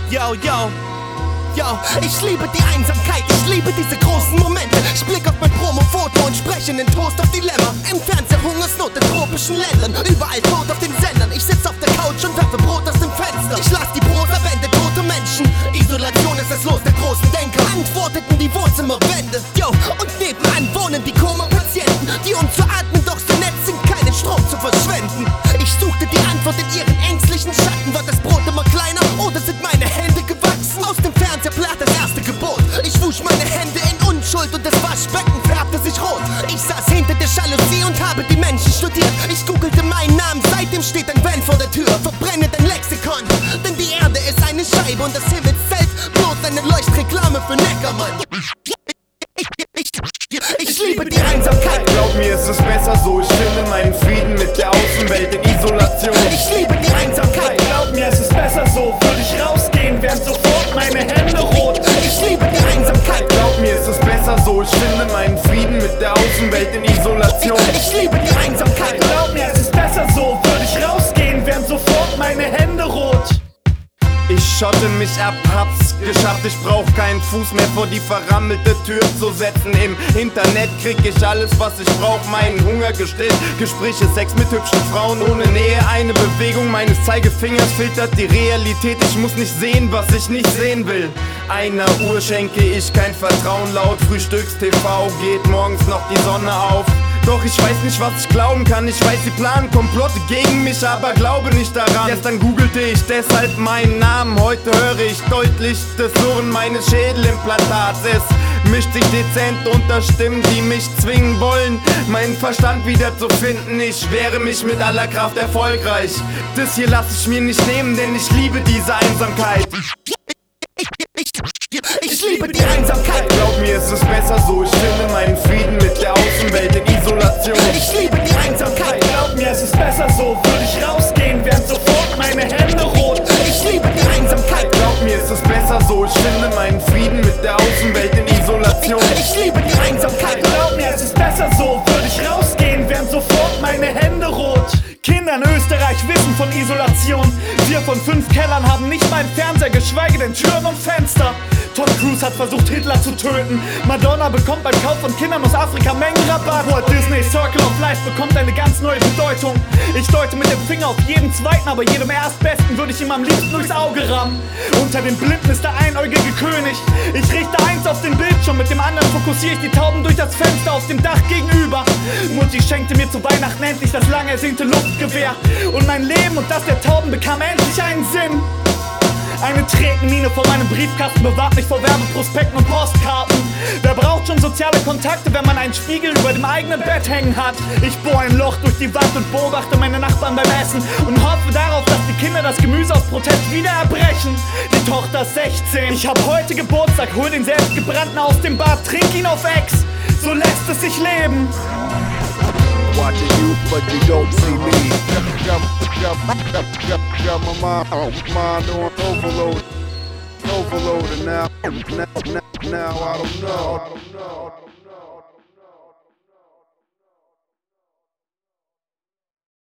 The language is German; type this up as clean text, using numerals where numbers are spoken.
Yo, yo, yo, ich liebe die Einsamkeit, ich liebe diese großen Momente. Ich blick auf mein Promo-Foto und spreche in den Toast auf Dilemma. Im Fernsehen Hungersnot in tropischen Ländern, überall tot auf den Sendern. Ich sitz auf der Couch und werfe Brot aus dem Fenster. Ich las die Prosa-Wände, tote Menschen. Isolation ist das Los der großen Denker, antworteten die Wohnzimmerwände. Yo, und nebenan wohnen die Koma-Patienten, die um zu atmen doch so nett sind, keinen Strom zu verschwenden. Ich suchte die Antwort in ihren ängstlichen Schatten. Wird das Brot immer kleiner oder sind meine Hände gewachsen? Aus dem Fernseher platt das erste Gebot. Ich wusch meine Hände in Unschuld und das Waschbecken färbte sich rot. Ich saß hinter der Jalousie und habe die Menschen studiert. Ich googelte meinen Namen, seitdem steht ein Van vor der Tür. Verbrenne dein Lexikon, denn die Erde ist eine Scheibe und das Himmelszelt bloß eine Leuchtreklame für Neckermann. Ich liebe die Einsamkeit. Glaub mir, es ist besser so. Ich finde meinen Frieden mit der Außenwelt in Isolation. Ich liebe die Einsamkeit. Glaub mir, es ist besser so. Würde ich rausgehen, wären sofort meine Hände rot. Ich liebe die Einsamkeit. Glaub mir, es ist besser so. Ich finde meinen Frieden mit der Außenwelt in Isolation. Ich liebe die Einsamkeit. Glaub mir, es ist besser so. Würde ich rausgehen, wären sofort meine Hände rot. Ich schotte mich ab, hab's geschafft. Ich brauch keinen Fuß mehr vor die verrammelte Tür zu setzen. Im Internet krieg ich alles, was ich brauch. Meinen Hunger gestillt, Gespräche, Sex mit hübschen Frauen ohne Nähe. Eine Bewegung meines Zeigefingers filtert die Realität. Ich muss nicht sehen, was ich nicht sehen will. Einer Uhr schenke ich kein Vertrauen. Laut Frühstücks-TV geht morgens noch die Sonne auf. Doch ich weiß nicht, was ich glauben kann. Ich weiß, sie planen Komplotte gegen mich, aber glaube nicht daran. Gestern googelte ich deshalb meinen Namen. Heute höre ich deutlich das Surren meines Schädelimplantats. Es mischt sich dezent unter Stimmen, die mich zwingen wollen, meinen Verstand wiederzufinden. Ich wehre mich mit aller Kraft erfolgreich. Das hier lass ich mir nicht nehmen, denn ich liebe diese Einsamkeit. Ich liebe die Einsamkeit. Glaub mir, es ist besser so. Ich finde meinen Frieden mit der Außenwelt in Isolation. Ich liebe die Einsamkeit. Glaub mir, es ist besser so. Würde ich rausgehen, wären sofort meine Hände rot. Ich liebe die Einsamkeit. Glaub mir, es ist besser so. Ich finde meinen Frieden mit der Außenwelt in Isolation. Ich liebe die Einsamkeit. Glaub mir, es ist besser so. Würde ich rausgehen, wären sofort meine Hände rot. Kinder in Österreich wissen von Isolation. 4 von 5 Kellern haben nicht mal einen Fernseher, geschweige denn Türen und Fenster. Tom Cruise hat versucht, Hitler zu töten. Madonna bekommt beim Kauf von Kindern aus Afrika Mengenrabatt. Walt Disney Circle of Life bekommt eine ganz neue Bedeutung. Ich deute mit dem Finger auf jeden Zweiten, aber jedem Erstbesten würde ich ihm am liebsten durchs Auge rammen. Unter den Blinden ist der einäugige König. Ich richte eins auf den Bildschirm, mit dem anderen fokussiere ich die Tauben durch das Fenster auf dem Dach gegenüber. Mutti schenkte mir zu Weihnachten endlich das lang ersehnte Luftgewehr. Und mein Leben und das der Tauben bekam endlich einen Sinn. Eine Tretmine vor meinem Briefkasten bewahrt mich vor Werbeprospekten und Postkarten. Wer braucht schon soziale Kontakte, wenn man einen Spiegel über dem eigenen Bett hängen hat? Ich bohre ein Loch durch die Wand und beobachte meine Nachbarn beim Essen und hoffe darauf, dass die Kinder das Gemüse aus Protest wieder erbrechen. Die Tochter ist 16. Ich hab heute Geburtstag, hol den selbstgebrannten aus dem Bad, trink ihn auf Ex. So lässt es sich leben. Watching you, but you don't see me. Got my mind on overload, and now I don't know.